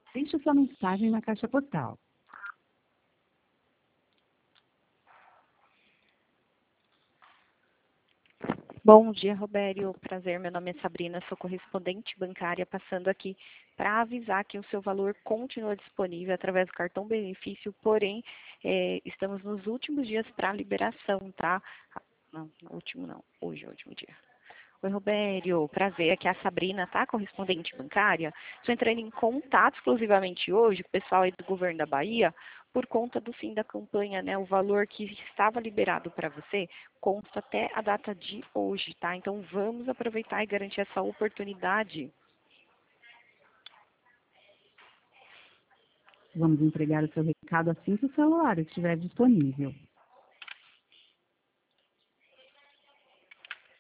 Deixe sua mensagem na caixa postal. Bom dia, Robério. Prazer, meu nome é Sabrina, sou correspondente bancária, passando aqui para avisar que o seu valor continua disponível através do cartão benefício, porém, estamos nos últimos dias para liberação, tá? Não, no último não, hoje é o último dia. Oi, Robério, prazer, aqui é a Sabrina, tá? Correspondente bancária. Estou entrando em contato exclusivamente hoje com o pessoal aí do governo da Bahia, por conta do fim da campanha, né? O valor que estava liberado para você consta até a data de hoje, tá? Então vamos aproveitar e garantir essa oportunidade. Vamos entregar o seu recado assim que o celular estiver disponível.